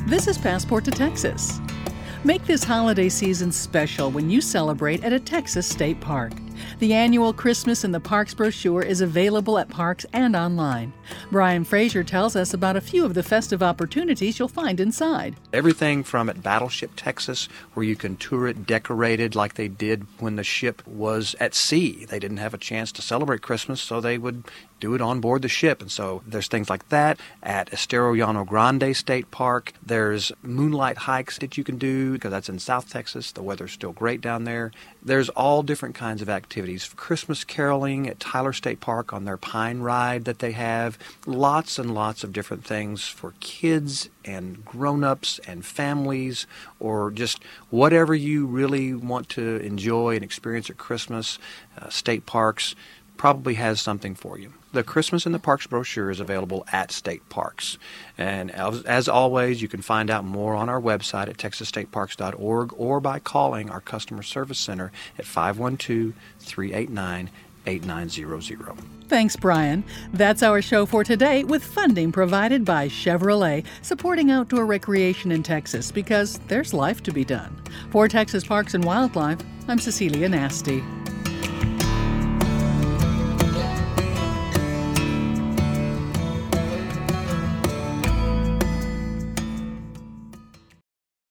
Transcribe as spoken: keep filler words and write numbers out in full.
This is Passport to Texas. Make this holiday season special when you celebrate at a Texas state park. The annual Christmas in the Parks brochure is available at parks and online. Brian Fraser tells us about a few of the festive opportunities you'll find inside. Everything from at Battleship, Texas, where you can tour it decorated like they did when the ship was at sea. They didn't have a chance to celebrate Christmas, so they would do it on board the ship. And so there's things like that. At Estero Llano Grande State Park, there's moonlight hikes that you can do because that's in South Texas. The weather's still great down there. There's all different kinds of activities. Christmas caroling at Tyler State Park on their Pine Ride that they have. Lots and lots of different things for kids and grown-ups and families, or just whatever you really want to enjoy and experience at Christmas. Uh, state parks probably has something for you. The Christmas in the Parks brochure is available at state parks. And as, as always, you can find out more on our website at texas state parks dot org or by calling our customer service center at five one two, three eight nine, eight nine zero zero. Thanks, Brian. That's our show for today, with funding provided by Chevrolet, supporting outdoor recreation in Texas because there's life to be done. For Texas Parks and Wildlife, I'm Cecilia Nasty.